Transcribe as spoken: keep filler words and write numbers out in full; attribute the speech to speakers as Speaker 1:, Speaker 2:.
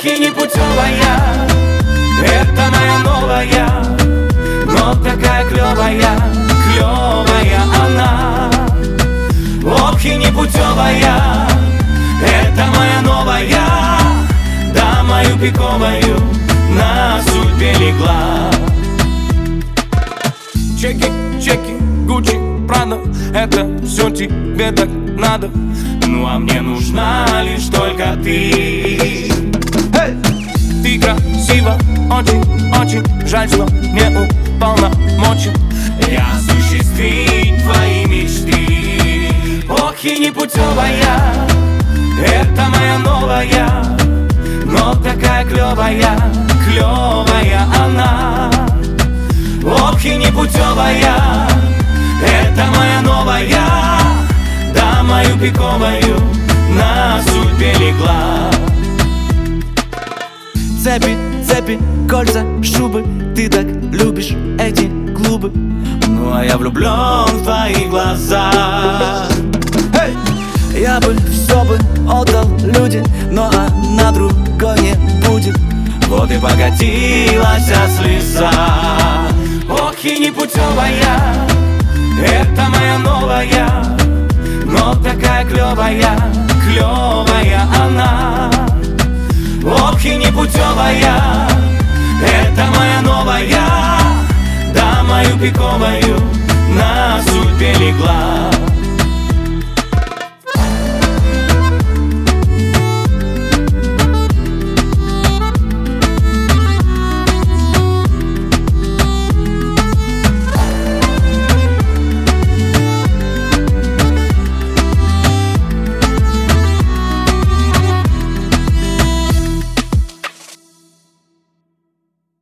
Speaker 1: ох и непутевая, это моя новая, но такая клевая, клевая она. Ох и непутевая, это моя новая, да мою пиковую на судьбе легла. Чеки, чеки, Гуччи, Прада, это все тебе так надо. Ну а мне нужна лишь только ты. Hey! Ты красива, очень, очень жаль, что не уполномочен я осуществить твои мечты. Ох и непутевая, это моя новая, но такая клевая, клевая она. Ох и непутевая, это моя новая, да мою пиковую на судьбе легла.
Speaker 2: Цепи, цепи, кольца, шубы, ты так любишь эти клубы.
Speaker 1: Ну а я влюблен в твои глаза.
Speaker 2: Hey! Я бы все бы отдал люди, но она другой не будет.
Speaker 1: Вот и покатилась слеза. Ох и непутевая, это моя новая, но такая клевая, клевая она. Ох и непутевая, это моя новая, да мою пиковую на судьбе легла.